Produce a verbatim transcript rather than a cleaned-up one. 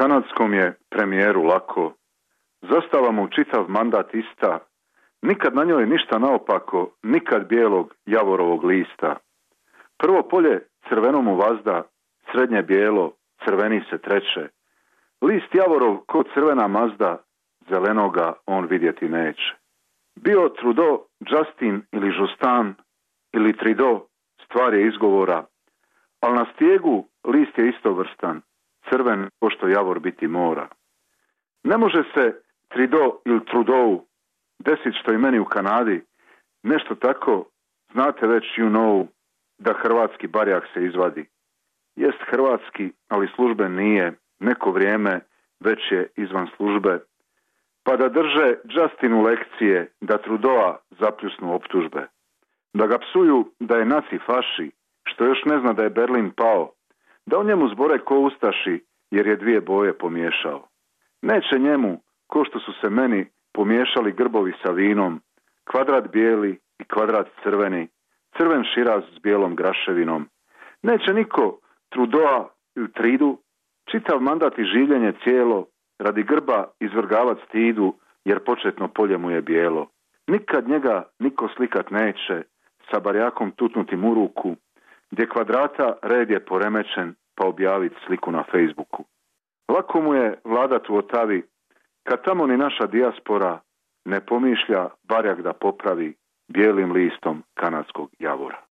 Kanadskom je premijeru lako, zastava mu čitav mandat ista, nikad na njoj ništa naopako, nikad bijelog javorovog lista. Prvo polje crveno mu vazda, srednje bijelo, crveni se treće. List javorov ko crvena mazda, zelenoga on vidjeti neće. Bio Trudeau, Justin ili Justin ili Trido, stvar je izgovora, ali na stijegu list je istovrstan, crven ko što javor biti mora. Ne može se Trido ili Trudeau desit što i meni u Kanadi, nešto tako, znate već you know, da hrvatski barjak se izvadi. Jest hrvatski, ali služben nije, neko vrijeme već je izvan službe, pa da drže Justinu lekcije, da Trudeau zapljusnu optužbe. Da ga psuju da je naci faši, što još ne zna da je Berlin pao, da o njemu zbore ko ustaši, jer je dvije boje pomiješao. Neće njemu, ko što su se meni pomiješali grbovi sa vinom, kvadrat bijeli i kvadrat crveni, crven širaz s bijelom graševinom. Neće niko Trudeau i Tridu, čitav mandat i življenje cijelo, radi grba izvrgavat stidu, jer početno polje mu je bijelo. Nikad njega niko slikat neće, sa barjakom tutnutim u ruku, gdje kvadrata red je poremećen, pa objavit sliku na Facebooku. Lako mu je vladat u Otavi, kad tamo ni naša dijaspora ne pomišlja barjak da popravi bijelim listom kanadskog javora.